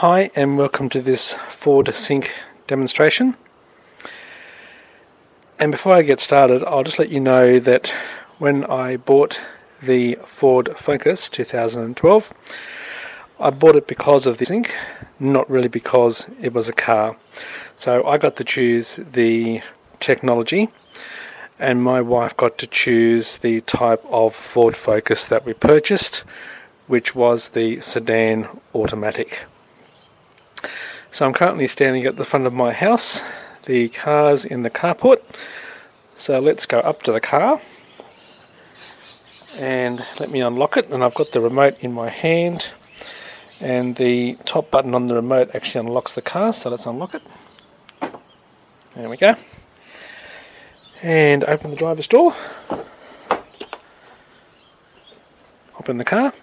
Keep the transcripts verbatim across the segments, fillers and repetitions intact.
Hi and welcome to this Ford Sync demonstration. And before I get started, I'll just let you know that when I bought the Ford Focus two thousand twelve, I bought it because of the sync, not really because it was a car. So I got to choose the technology and my wife got to choose the type of Ford Focus that we purchased, which was the sedan automatic. So I'm currently standing at the front of my house. The car's in the carport. So let's go up to the car and let me unlock it. And I've got the remote in my hand, and the top button on the remote actually unlocks the car. So let's unlock it. There we go. And open the driver's door. Hop in the car.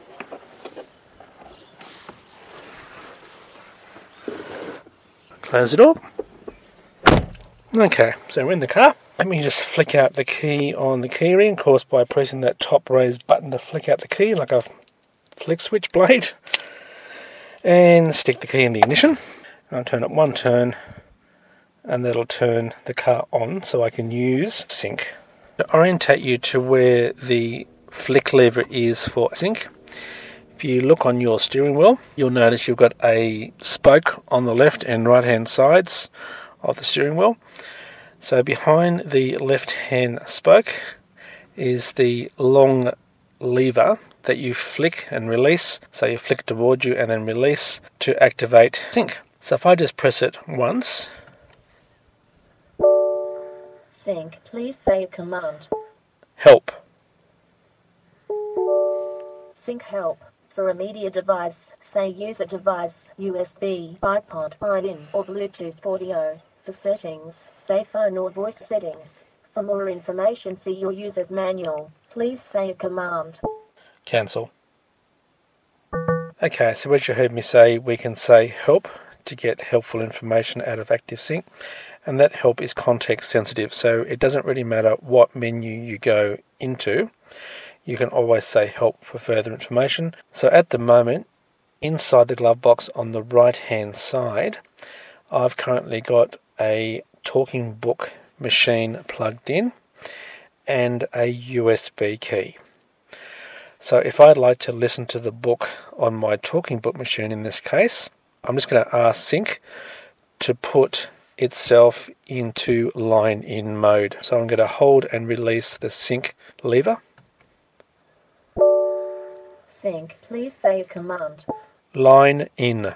Close the door. Okay, so we're in the car. Let me just flick out the key on the keyring, of course by pressing that top raised button to flick out the key like a flick switch blade. And stick the key in the ignition. I'll turn it one turn and that'll turn the car on so I can use sync. To orientate you to where the flick lever is for sync, if you look on your steering wheel, you'll notice you've got a spoke on the left and right hand sides of the steering wheel. So behind the left hand spoke is the long lever that you flick and release. So you flick toward you and then release to activate sync. So if I just press it once. Sync, please say a command. Help. Sync help. For a media device, say user device, U S B, iPod, iDin, or Bluetooth audio. For settings, say phone or voice settings. For more information, see your user's manual. Please say a command. Cancel. Okay, so as you heard me say, we can say help to get helpful information out of ActiveSync, and that help is context sensitive, so it doesn't really matter what menu you go into. You can always say help for further information. So at the moment, inside the glove box on the right hand side, I've currently got a talking book machine plugged in and a U S B key. So if I'd like to listen to the book on my talking book machine in this case, I'm just going to ask Sync to put itself into line in mode. So I'm going to hold and release the Sync lever. Sync, please say a command. Line in.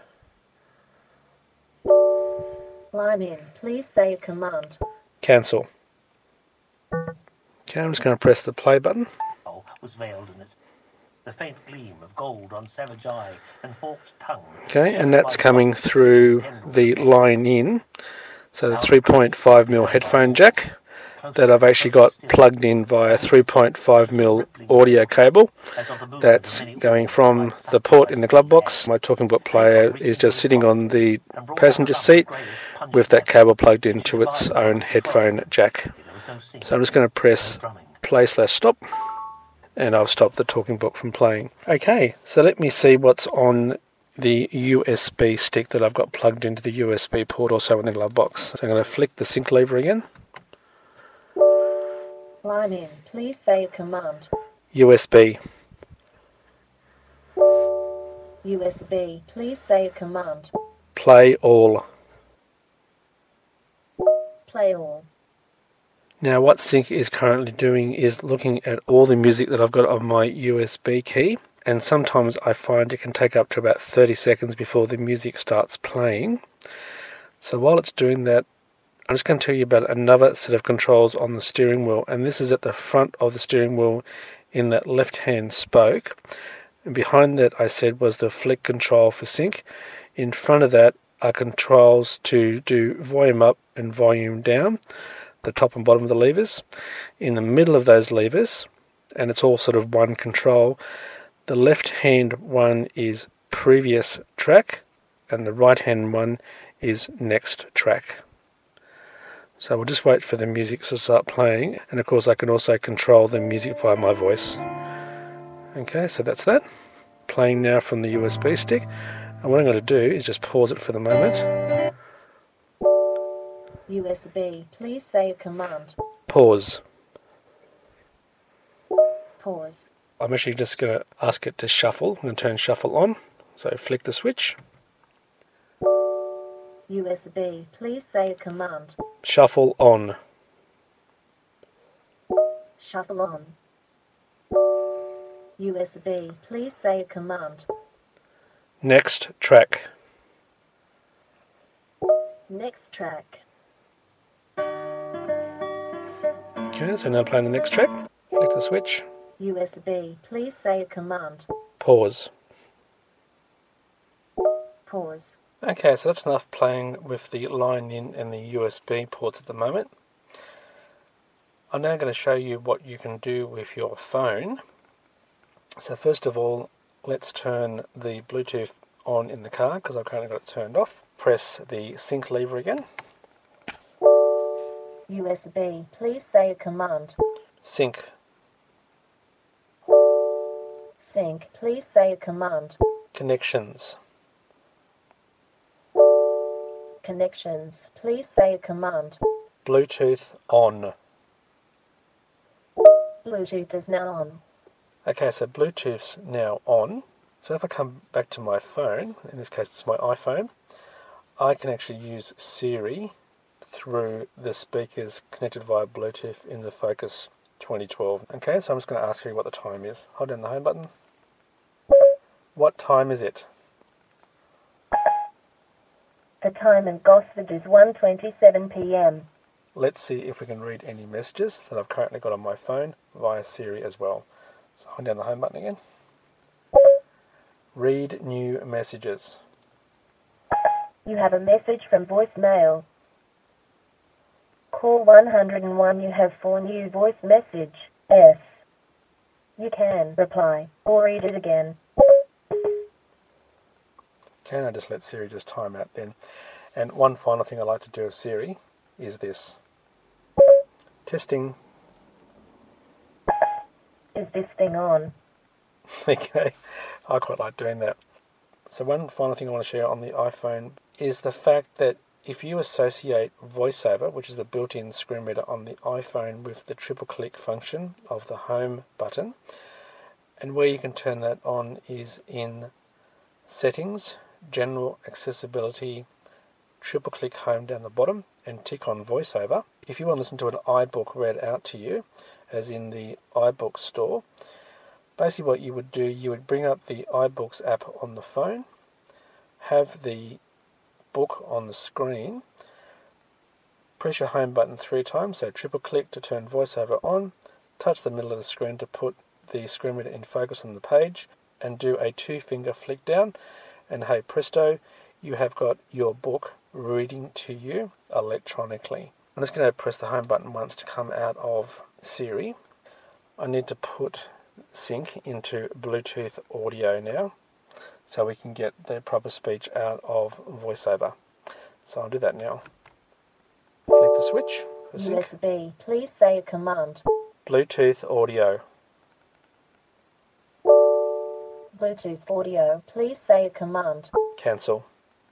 Line in, please say a command. Cancel. Okay, I'm just going to press the play button. Was veiled in it. The faint gleam of gold on savage eye and forked tongue. Okay, and that's coming through the line in. So the three point five millimeter headphone jack that I've actually got plugged in via three point five millimeter audio cable that's going from the port in the glove box. My talking book player is just sitting on the passenger seat with that cable plugged into its own headphone jack. So I'm just going to press play slash stop, and I've stopped the talking book from playing. Okay, so let me see what's on the U S B stick that I've got plugged into the U S B port also in the glove box. So I'm going to flick the sync lever again. Line in, please say a command. U S B. U S B, please say a command. Play all. Play all. Now what Sync is currently doing is looking at all the music that I've got on my U S B key, and sometimes I find it can take up to about thirty seconds before the music starts playing. So while it's doing that, I'm just going to tell you about another set of controls on the steering wheel, and this is at the front of the steering wheel in that left hand spoke, and behind that I said was the flick control for sync. In front of that are controls to do volume up and volume down, the top and bottom of the levers. In the middle of those levers, and it's all sort of one control, the left hand one is previous track and the right hand one is next track. So we'll just wait for the music to start playing, and of course I can also control the music via my voice. Okay, so that's that. Playing now from the U S B stick. And what I'm going to do is just pause it for the moment. U S B, please say a command. Pause. Pause. I'm actually just going to ask it to shuffle. I'm going to turn shuffle on. So flick the switch. U S B, please say a command. Shuffle on. Shuffle on. U S B, please say a command. Next track. Next track. Okay, so now playing the next track. Flick the switch. U S B, please say a command. Pause. Pause. Okay, so that's enough playing with the line in and the U S B ports at the moment. I'm now going to show you what you can do with your phone. So first of all, let's turn the Bluetooth on in the car because I've currently got it turned off. Press the sync lever again. U S B, please say a command. Sync. Sync, please say a command. Connections. Connections, please say a command. Bluetooth on. Bluetooth is now on. Okay, so Bluetooth's now on. So if I come back to my phone, in this case it's my iPhone, I can actually use Siri through the speakers connected via Bluetooth in the Focus twenty twelve. Okay, so I'm just going to ask you what the time is. Hold down the home button. What time is it? The time in Gosford is one twenty-seven p m Let's see if we can read any messages that I've currently got on my phone via Siri as well. So hold down the home button again. Read new messages. You have a message from voicemail. Call one oh one, you have four new voice message. S. You can reply or read it again. Okay, and I just let Siri just time out then. And one final thing I like to do with Siri is this. Testing. Is this thing on? Okay, I quite like doing that. So one final thing I want to share on the iPhone is the fact that if you associate VoiceOver, which is the built-in screen reader on the iPhone, with the triple click function of the home button, and where you can turn that on is in Settings, General Accessibility, triple click home down the bottom and tick on VoiceOver. If you want to listen to an iBook read out to you, as in the iBook store, basically what you would do, you would bring up the iBooks app on the phone, have the book on the screen, press your home button three times, so triple click to turn VoiceOver on, touch the middle of the screen to put the screen reader in focus on the page, and do a two finger flick down, and hey presto, you have got your book reading to you electronically. I'm just going to press the home button once to come out of Siri. I need to put sync into Bluetooth audio now so we can get the proper speech out of VoiceOver. So I'll do that now. Flick the switch for sync. U S B, please say a command. Bluetooth audio. Bluetooth audio, please say a command. Cancel.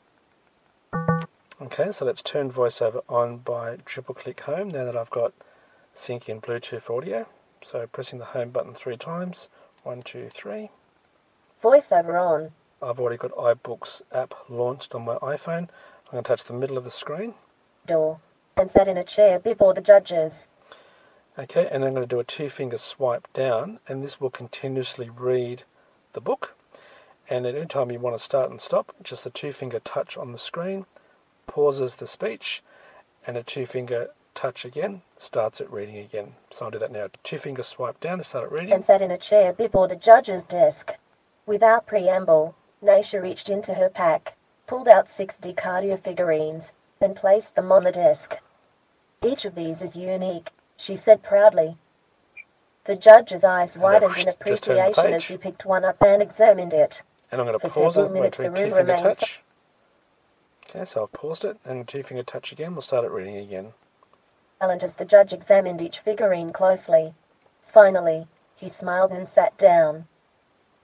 Okay, so let's turn VoiceOver on by triple click home now that I've got sync in Bluetooth audio. So pressing the home button three times. One, two, three. VoiceOver on. I've already got iBooks app launched on my iPhone. I'm going to touch the middle of the screen. Door. And sat in a chair before the judges. Okay, and I'm going to do a two finger swipe down, and this will continuously read the book. And at any time you want to start and stop, just a two finger touch on the screen pauses the speech, and a two finger touch again starts it reading again. So I'll do that now. Two finger swipe down to start it reading. And sat in a chair before the judge's desk. Without preamble, Naisha reached into her pack, pulled out sixty cardio figurines, and placed them on the desk. Each of these is unique, she said proudly. The judge's eyes widened in appreciation as he picked one up and examined it. And I'm going to For pause several it, minutes wait for the a room two finger remained touch. Okay, so I've paused it, and two finger touch again, we'll start it reading again. silent as the judge examined each figurine closely. Finally, he smiled and sat down.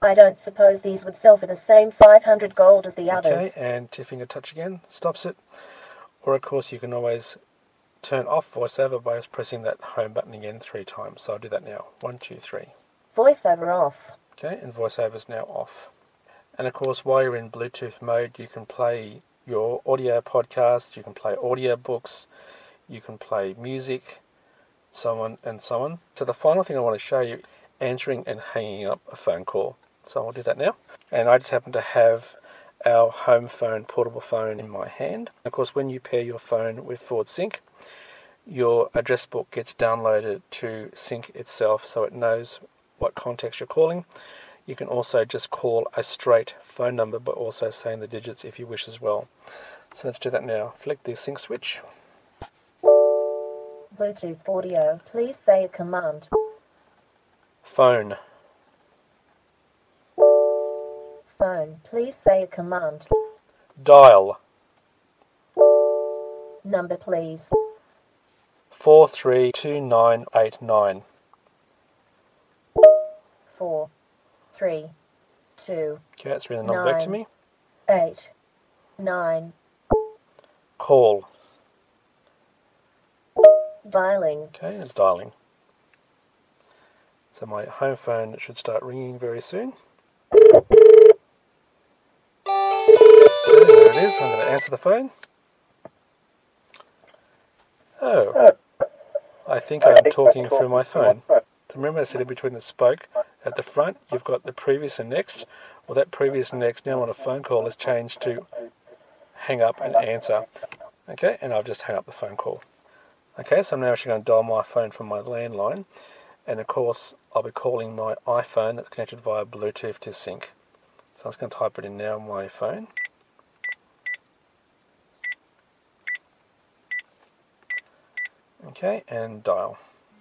I don't suppose these would sell for the same five hundred gold as the others. Okay, and two-finger touch again stops it. Or of course you can always turn off VoiceOver by just pressing that home button again three times. So I'll do that now. One, two, three. VoiceOver off. Okay, and VoiceOver is now off. And of course, while you're in Bluetooth mode, you can play your audio podcasts, you can play audio books, you can play music, so on and so on. So the final thing I want to show you, answering and hanging up a phone call. So I'll do that now. And I just happen to have our home phone, portable phone in my hand. Of course, when you pair your phone with Ford Sync, your address book gets downloaded to Sync itself so it knows what context you're calling. You can also just call a straight phone number, but also saying the digits if you wish as well. So let's do that now. Flick the sync switch. Bluetooth audio. Please say a command. Phone. Phone. Please say a command. Dial. Number, please. four three two nine eight nine. Four, three, two. Okay, that's reading the number back to me. Eight, nine. Call. Dialing. Okay, it's dialing. So my home phone should start ringing very soon. So there it is. I'm going to answer the phone. Oh, I think I'm talking through my phone. So remember I said in between the spoke at the front, you've got the previous and next. Well, that previous and next now on a phone call is changed to hang up and answer. Okay, and I've just hung up the phone call. Okay, so I'm now actually going to dial my phone from my landline. And of course, I'll be calling my iPhone that's connected via Bluetooth to Sync. So I'm just going to type it in now on my phone. Okay, and dial.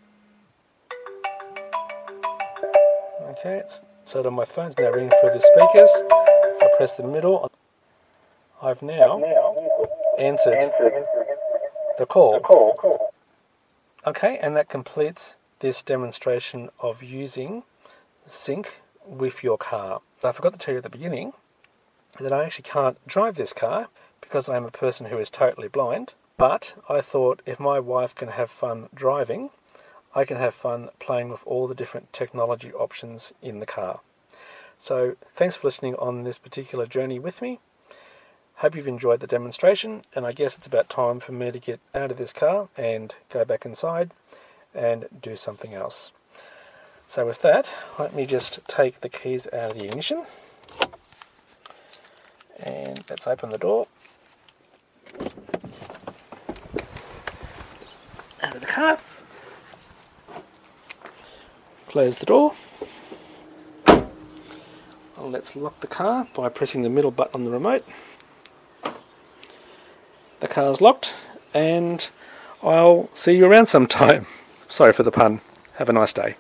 Okay, it's set on my phone. It's now ringing through the speakers. If I press the middle, I've now answered the call. Okay, and that completes this demonstration of using Sync with your car. I forgot to tell you at the beginning that I actually can't drive this car because I am a person who is totally blind. But I thought if my wife can have fun driving, I can have fun playing with all the different technology options in the car. So thanks for listening on this particular journey with me. Hope you've enjoyed the demonstration, and I guess it's about time for me to get out of this car and go back inside and do something else. So with that, let me just take the keys out of the ignition. And let's open the door. Out of the car. Close the door. And let's lock the car by pressing the middle button on the remote. The car's locked, and I'll see you around sometime. Sorry for the pun. Have a nice day.